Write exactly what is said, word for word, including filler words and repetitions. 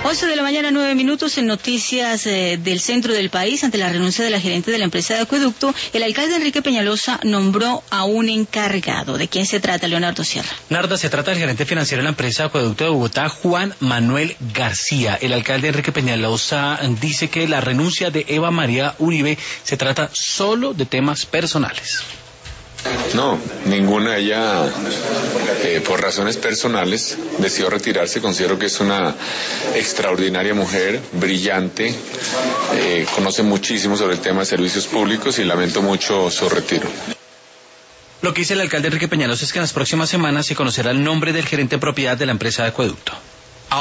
once de la mañana, nueve minutos, en noticias eh, del centro del país. Ante la renuncia de la gerente de la empresa de acueducto, el alcalde Enrique Peñalosa nombró a un encargado. ¿De quién se trata, Leonardo Sierra? Narda, se trata del gerente financiero de la empresa de acueducto de Bogotá, Juan Manuel García. El alcalde Enrique Peñalosa dice que la renuncia de Eva María Uribe se trata solo de temas personales. No, ninguna de ella, eh, por razones personales, decidió retirarse. Considero que es una extraordinaria mujer, brillante, eh, conoce muchísimo sobre el tema de servicios públicos y lamento mucho su retiro. Lo que dice el alcalde Enrique Peñalosa es que en las próximas semanas se conocerá el nombre del gerente de propiedad de la empresa de acueducto.